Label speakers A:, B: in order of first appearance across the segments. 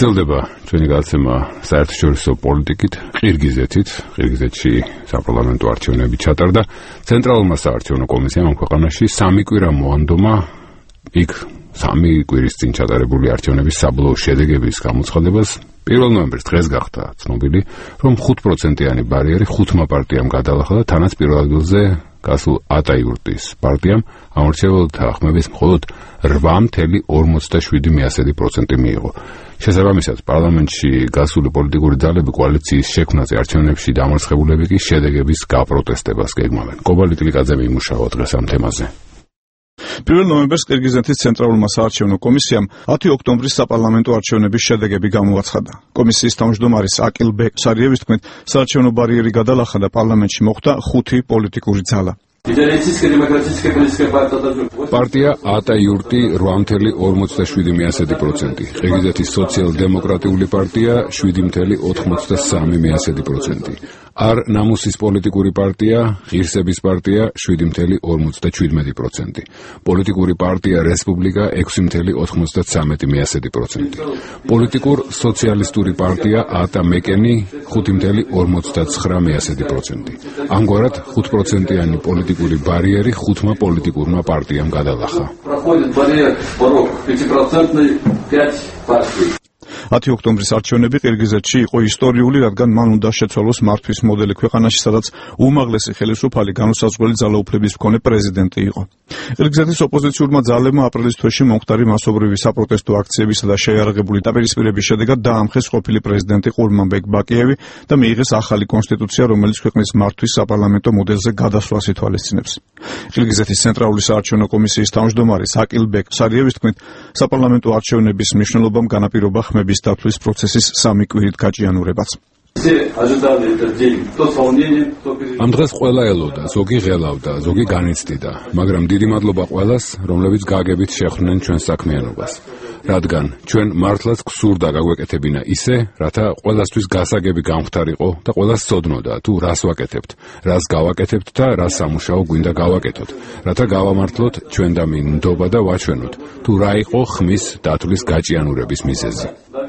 A: გრძელდება ჩვენი გადაცემა საერთაშორისო პოლიტიკით ყირგიზეთში საპარლამენტო არჩევნები ჩატარდა. ცენტრალურმა საარჩევნო კომისიამ ამ ქვეყანაში 3 კვირა მოანდომა იქ 3 კვირის წინ ჩატარებული არჩევნების საბოლოო შედეგების გამოცხადებას. 1 ნოემბერს დღეს გახდა ცნობილი, რომ 5%-იანი ბარიერი 5 პარტიამ გადალახა და თანაც პირველ ადგილზე გასულ ატაიურტის პარტიამ ამორჩეველთა ხმების მხოლოდ 8.47% მიიღო. შესაბამისად, პარლამენტში გასული პოლიტიკური ძალები კოალიციის შექმნაზე არჩევნებში დამარცხებულები კი შედეგების გაპროტესტებას გეგმავენ. კობალტ კლიკაძე მიიმუშავა დღეს ამ თემაზე.
B: 1 ნოემბერს ყირგიზეთის ცენტრალურმა საარჩევნო კომისიამ 10 ოქტომბრის საპარლამენტო არჩევნების შედეგები გამოაცხადა. კომისიის თავმჯდომარის აკილბეკ სარიევის თქმით, საარჩევნო ბარიერი გადალახა და პარლამენტში მოხვდა 5 პოლიტიკური ძალა.
A: პარტია ატაიურტი 8.47%, ყირგიზეთის სოციალ-დემოკრატიული პარტია 7.83%, არ ნამუსის პოლიტიკური პარტია, ღირსების პარტია 7.57%, პოლიტიკური პარტია რესპუბლიკა 6.93%, პოლიტიკურ სოციალისტური პარტია ატა მეკენი 5.59%. ამგვარად 5%-იანი პოლიტიკური ბარიერი 5 პოლიტიკურმა პარტიამ გადალახა.
B: 10 ოქტომბრის არჩევნები ყირგიზეთში იყო ისტორიული, რადგან მან უნდა შეცვალოს მართვის მოდელი ქვეყანაში, სადაც უმაღლესი ხელისუფალი განუსაზღვრელი ძალაუფლების მქონე პრეზიდენტი იყო. ყირგიზეთის ოპოზიციურმა ძალებმა აპრილის თვეში მომხდარი მასობრივი საპროტესტო აქციებისა და შეიარაღებული დაპირისპირების შედეგად დაამხეს ყოფილი პრეზიდენტი ყურმანბეკ ბაკიევი და მიიღეს ახალი კონსტიტუცია, რომელიც ქვეყნის მართვის საპარლამენტო მოდელზე გადასვლას ითვალისწინებს. ყირგიზეთის ცენტრალური საარჩევნო კომისიის თავმჯდომარის აკილბეკ სარიევის თქმით, საპარლამენტო არჩევნების მნიშვნელობამ განაპირობა ხმების დათვლის პროცესის 3 კვირით გაჭიანურებაც.
A: ამ დღეს ყველა ელოდა, ზოგი ღელავდა, ზოგი განიცდიდა, მაგრამ დიდი მადლობა ყველას, რომლებიც გაგებით შეხვდნენ ჩვენს საქმიანობას. რადგან ჩვენ მართლაც გსურდა გაგვეკეთებინა ისე, რათა ყველასთვის გასაგები გამختარიყო და ყველას სცოდნოდა თუ რას ვაკეთებთ, რას გავაკეთებთ და რა სამუშაო გვინდა გავაკეთოთ, რათა გავამართლოთ ჩვენდამი ნდობა და ვაჩვენოთ, თუ რა იყო ხმის დათვლის გაჭიანურების მიზეზი.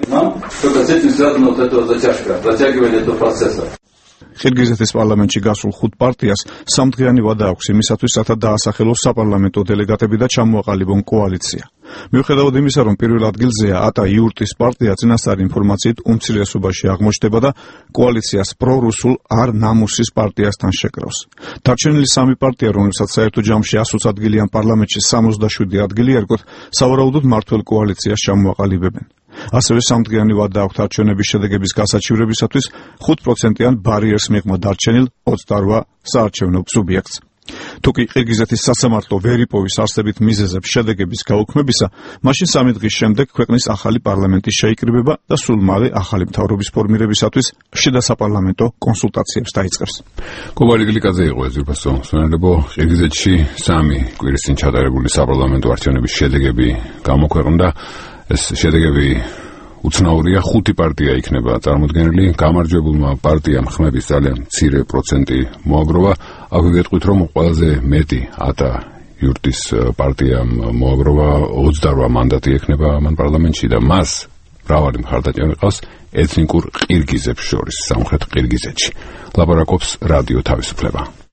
B: ყირგიზეთის პარლამენტში გასულ 5 პარტიას 3 დღიანი ვადა აქვს იმისათვის, რათა დაასახელოს საპარლამენტო დელეგატები და ჩამოაყალიბონ კოალიცია. მიუხედავად იმისა, რომ პირველ ადგილზეა ატაიურტის პარტია, წინასწარი ინფორმაციით უმცირესობაში აღმოჩნდება და კოალიციას პრორუსულ არ ნამუსის პარტიასთან შეკრავს. დარჩენილი 3 პარტია, რომელსაც საერთო ჯამში 120 ადგილიან პარლამენტში 67 ადგილი ერგოთ, სავარაუდოდ მართველ კოალიციას ჩამოაყალიბებენ. ასევე 3 დღიანი ვადა აქვთ არჩევნების შედეგების გასაჩივრებისათვის 5%-იან ბარიერს მიღმა დარჩენილ 28 საარჩევნო სუბიექტს. თუკი ყირგიზეთის სასამართლო ვერ იპოვის არსებით მიზეზებს შედეგების გაუქმებისა, მაშინ 3 დღის შემდეგ ქვეყნის ახალი პარლამენტი შეიკრიბება და სულ მალე ახალი მთავრობის ფორმირებისათვის შიდა საპარლამენტო კონსულტაციებს დაიწყებს.
A: კობალტ კლიკაძე იყო ეს ძვირფასო მსმენელებო. ყირგიზეთში 3 კვირის წინ ჩატარებული საპარლამენტო არჩევნების შედეგები გამოქვეყნდა. ეს შედეგები უცნაურია, 5 პარტია იქნება წარმოდგენილი, გამარჯვებულმა პარტიამ ხმების ძალიან მცირე პროცენტი მოაგროვა. აქ გეტყვით, რომ ყველაზე მეტი ატაიურტის პარტიამ მოაგროვა 28 მანდატი ექნება მან პარლამენტში და მას მრავალი მხარდაჭერა ყავს ეთნიკურ ყირგიზებს შორის სამხრეთ ყირგიზეთში. ლაპარაკობს რადიო თავისუფლება.